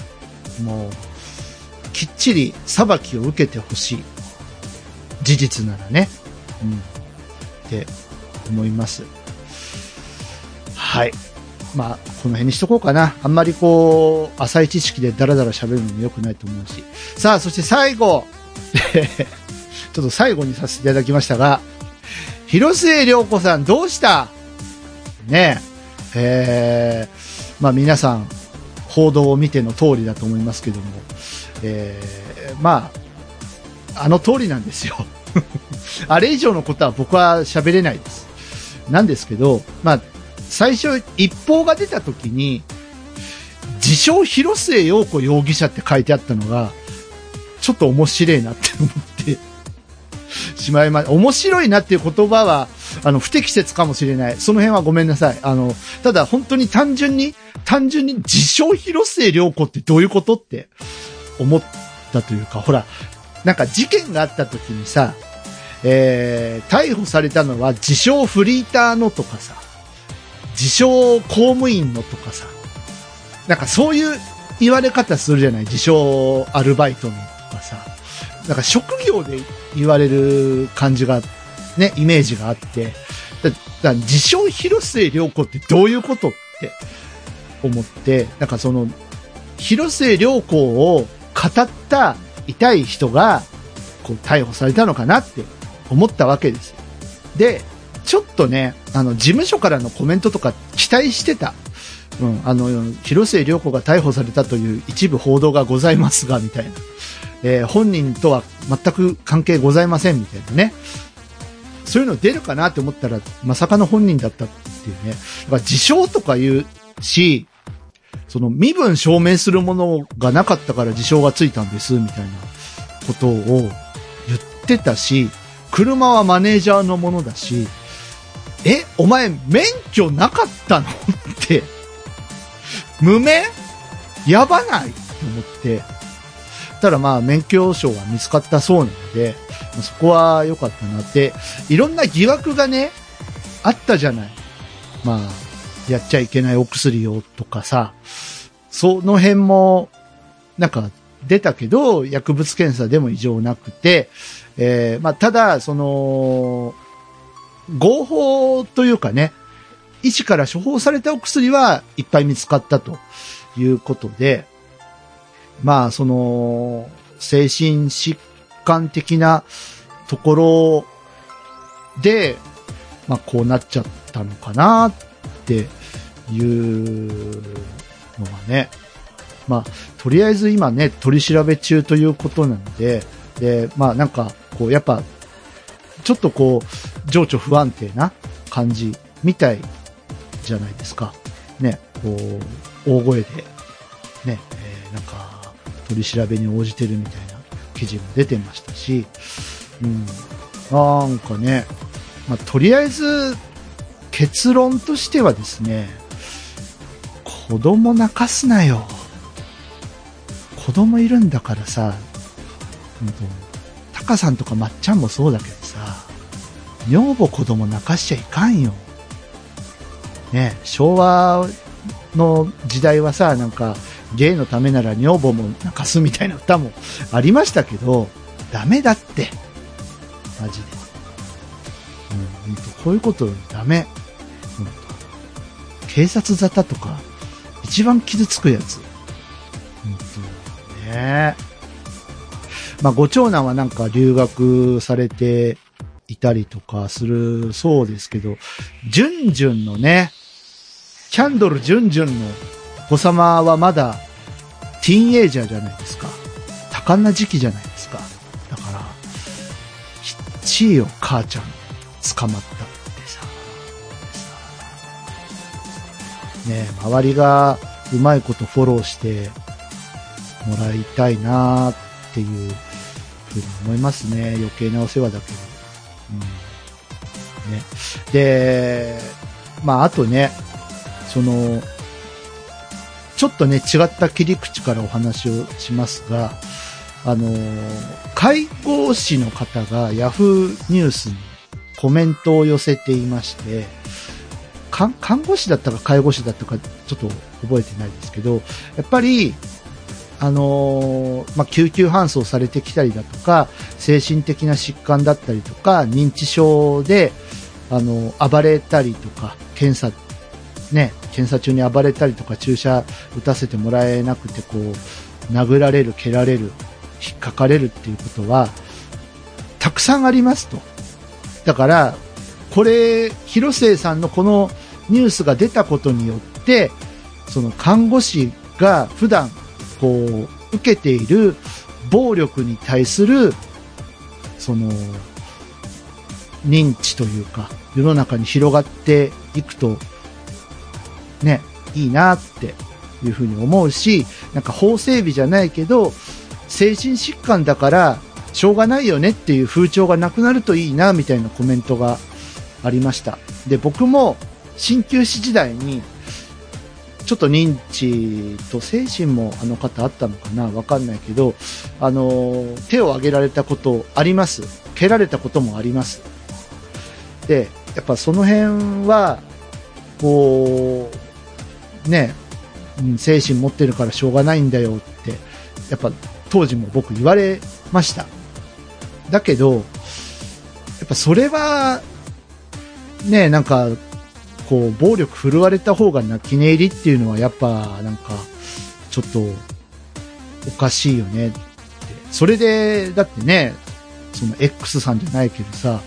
もう、きっちり裁きを受けてほしい。事実ならね。って思います。はい。まあ、この辺にしとこうかな。あんまりこう、浅い知識でダラダラ喋るのも良くないと思うし。さあ、そして最後。ちょっと最後にさせていただきましたが、広末涼子さんどうしたねえ。まあ皆さん、報道を見ての通りだと思いますけども、まあ、あの通りなんですよ。あれ以上のことは僕は喋れないです。なんですけど、まあ、最初一報が出た時に、自称広末陽子容疑者って書いてあったのが、ちょっと面白いなって思ってしまいました。面白いなっていう言葉は、不適切かもしれない。その辺はごめんなさい。ただ本当に単純に自称広末涼子ってどういうことって思ったというか、ほら、なんか事件があった時にさ、逮捕されたのは自称フリーターのとかさ、自称公務員のとかさ、なんかそういう言われ方するじゃない、自称アルバイトのとかさ、なんか職業で言われる感じがね、イメージがあって、だ自称広末涼子ってどういうことって思って、なんかその広末涼子を語った痛い人がこう逮捕されたのかなって思ったわけですよ。で、ちょっとね、事務所からのコメントとか期待してた。広末涼子が逮捕されたという一部報道がございますが、みたいな。本人とは全く関係ございません、みたいなね。そういうの出るかなって思ったら、まさかの本人だったっていうね。だから自称とか言うし、その身分証明するものがなかったから自称がついたんです、みたいなことを言ってたし、車はマネージャーのものだし、お前免許なかったのって、無免やばないと思って、ただまあ免許証は見つかったそうなので、そこは良かったなって、いろんな疑惑がね、あったじゃない。まあ、やっちゃいけないお薬をとかさ、その辺も、なんか出たけど、薬物検査でも異常なくて、まあただ、その、合法というかね、医師から処方されたお薬はいっぱい見つかったということで、まあその、精神疾患的なところで、まあこうなっちゃったのかなっていうのがね、まあとりあえず今ね、取り調べ中ということなので、で、まあなんかこうやっぱ、ちょっとこう、情緒不安定な感じみたいじゃないですか。ね、こう、大声で、ね、なんか、取り調べに応じてるみたいな記事も出てましたし、なんかね、まあ、とりあえず、結論としてはですね、子供泣かすなよ。子供いるんだからさ、タカさんとかまっちゃんもそうだけどさ、女房子供泣かしちゃいかんよ。 ね、昭和の時代はさ、なんか、芸のためなら女房も泣かすみたいな歌もありましたけど、ダメだって。マジで。こういうことダメ。警察沙汰とか、一番傷つくやつ。ね。まあ、ご長男はなんか留学されていたりとかするそうですけど、ジュンジュンのね、キャンドルジュンジュンのお子様はまだティーンエイジャーじゃないですか。多感な時期じゃないですか。だから、きっちりよ、母ちゃん捕まったってさ。ねえ、周りがうまいことフォローしてもらいたいなっていうふうに思いますね。余計なお世話だけど。ね。で、まああとね、ちょっとね、違った切り口からお話をしますが、介護士の方がヤフーニュースにコメントを寄せていまして、看護師だったか介護士だったかちょっと覚えてないですけど、やっぱり、まあ、救急搬送されてきたりだとか、精神的な疾患だったりとか、認知症で、暴れたりとか、検査中に暴れたりとか、注射打たせてもらえなくて、こう、殴られる、蹴られる、引っかかれるっていうことは、たくさんありますと。だから、これ、広末さんのこのニュースが出たことによって、その看護師が普段、こう、受けている暴力に対する、認知というか、世の中に広がっていくと、ね、いいなっていうふうに思うし、なんか法整備じゃないけど、精神疾患だからしょうがないよねっていう風潮がなくなるといいなみたいなコメントがありました。で、僕も鍼灸師時代にちょっと認知と精神もあの方あったのかな、わかんないけど、手を挙げられたことあります。蹴られたこともあります。で、やっぱその辺はこうね、精神持ってるからしょうがないんだよってやっぱ当時も僕言われました。だけどやっぱそれはね、なんかこう暴力振るわれた方が泣き寝入りっていうのはやっぱなんかちょっとおかしいよねって。それでだってね、その X さんじゃないけどさ、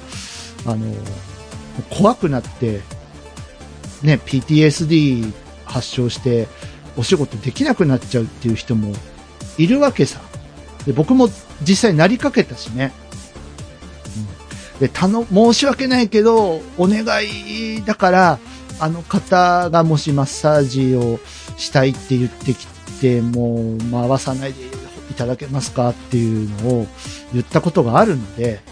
怖くなってね、PTSD 発症してお仕事できなくなっちゃうっていう人もいるわけさ。で、僕も実際なりかけたしね。で、申し訳ないけど、お願いだから、あの方がもしマッサージをしたいって言ってきて、もう回さないでいただけますかっていうのを言ったことがあるので、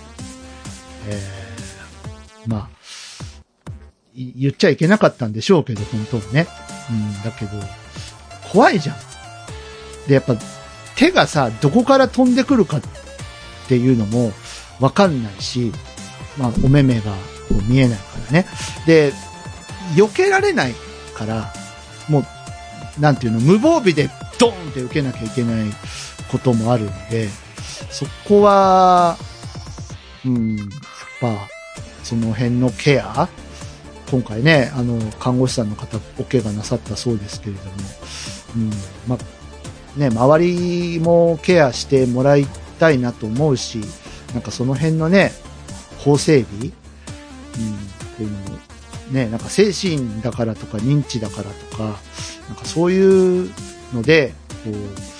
まあ、言っちゃいけなかったんでしょうけど、本当はね。だけど、怖いじゃん。で、やっぱ、手がさ、どこから飛んでくるかっていうのもわかんないし、まあ、お目目がこう見えないからね。で、避けられないから、もう、なんていうの、無防備でドーンって受けなきゃいけないこともあるんで、そこは、やっぱ、その辺のケア、今回ね、看護師さんの方、お怪我なさったそうですけれども、まあ、ね、周りもケアしてもらいたいなと思うし、なんかその辺のね、法整備、っていうのも、ね、なんか精神だからとか認知だからとか、なんかそういうので、こ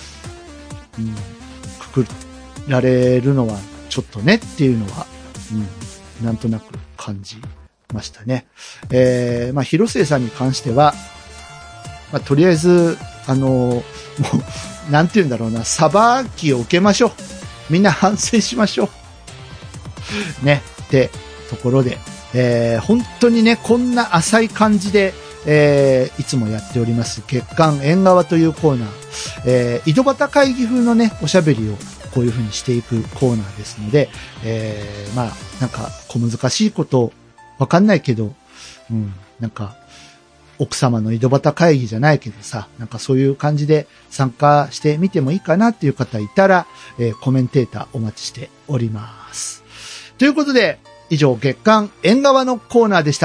う、くくられるのはちょっとねっていうのは、なんとなく感じましたね。まあ、広末さんに関しては、まあ、とりあえず、もう、なんて言うんだろうな、裁きを受けましょう。みんな反省しましょう。ね、ってところで、本当にね、こんな浅い感じで、いつもやっております、月刊縁側というコーナー、井戸端会議風のね、おしゃべりをこういう風にしていくコーナーですので、まあ、なんか、小難しいこと、わかんないけど、なんか、 奥様の井戸端会議じゃないけどさ、なんかそういう感じで参加してみてもいいかなっていう方いたら、コメンテーターお待ちしております。ということで、以上月刊縁側のコーナーでした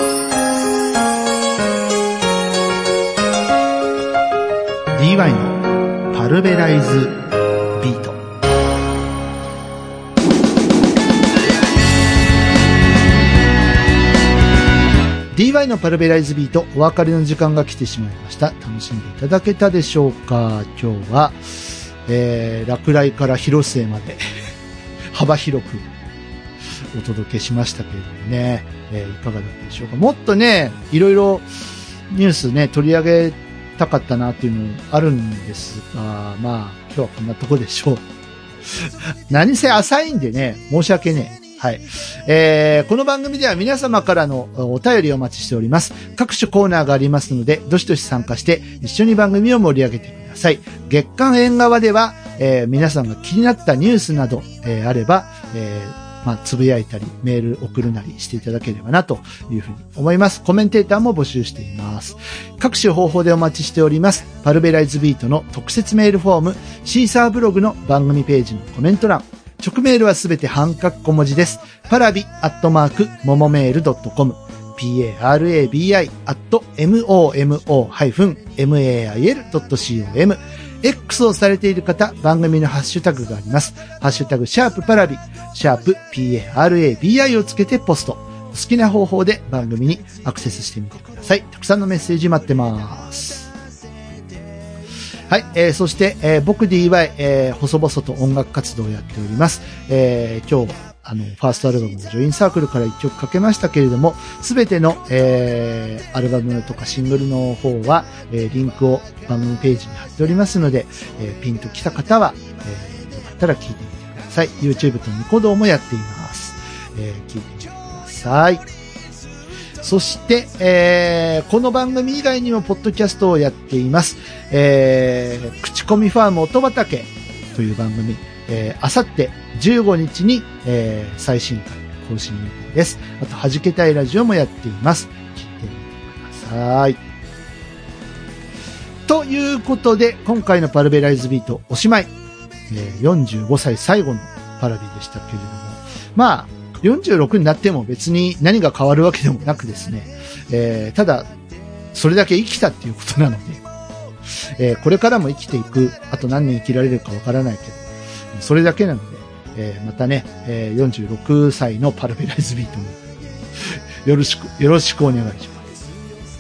。DY のパルベライズビート。DY のパルベライズビート、お別れの時間が来てしまいました。楽しんでいただけたでしょうか。今日は、落雷から広末まで幅広くお届けしましたけれどもね、いかがだったでしょうか。もっとね、いろいろニュースね、取り上げたかったなっていうのあるんですが、まあ、今日はこんなとこでしょう。何せ浅いんでね、申し訳ねえ。はい。この番組では皆様からのお便りをお待ちしております。各種コーナーがありますので、どしどし参加して一緒に番組を盛り上げてください。月刊縁側では、皆さんが気になったニュースなど、あれば、つぶやいたり、メール送るなりしていただければなというふうに思います。コメンテーターも募集しています。各種方法でお待ちしております。パルベライズビートの特設メールフォーム、シーサーブログの番組ページのコメント欄、直メールはすべて半角小文字です。パラビ@momomail.com parabi@momo-mail.com X をされている方、番組のハッシュタグがあります。ハッシュタグ、パラビ、#parabi をつけてポスト。好きな方法で番組にアクセスしてみてください。たくさんのメッセージ待ってます。はい、そして、僕 DY、細々と音楽活動をやっております。今日、ファーストアルバムのジョインサークルから1曲かけましたけれども、すべての、アルバムとかシングルの方は、リンクを番組ページに貼っておりますので、ピンと来た方は、よかったら聞いてみてください。YouTube とニコ動もやっています。聞いてみてください。そして、この番組以外にもポッドキャストをやっています。口コミファーム音畑という番組、あさって15日に、最新回更新予定です。あと、はじけたいラジオもやっています。聞いてみてください。ということで、今回のパルベライズビートおしまい。45歳最後のパラビでしたけれども、まあ、46になっても別に何が変わるわけでもなくですね、ただ、それだけ生きたっていうことなので、これからも生きていく、あと何年生きられるかわからないけど、それだけなので、またね、46歳のパルベライズビートもよろしくお願いします。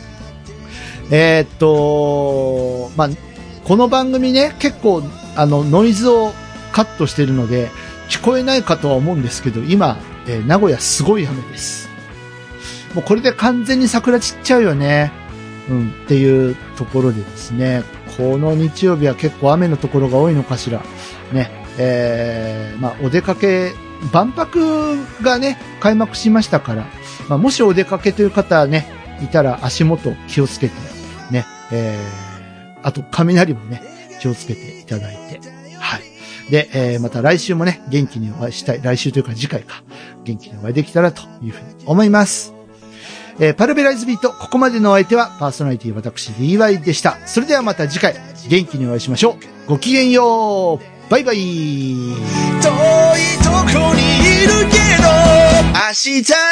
まあ、この番組ね、結構、ノイズをカットしてるので、聞こえないかとは思うんですけど、今、名古屋すごい雨です。もうこれで完全に桜散っちゃうよね。っていうところでですね、この日曜日は結構雨のところが多いのかしら。ね、まあ、お出かけ、万博がね、開幕しましたから、まあ、もしお出かけという方ね、いたら足元気をつけて、ね、あと雷もね、気をつけていただいて、はい。で、また来週もね、元気にお会いしたい。来週というか次回か。元気にお会いできたらというふうに思います。パルベライズビート、ここまでのお相手はパーソナリティ私 DY でした。それではまた次回、元気にお会いしましょう。ごきげんよう。バイバイ。遠いとこにいるけど、明日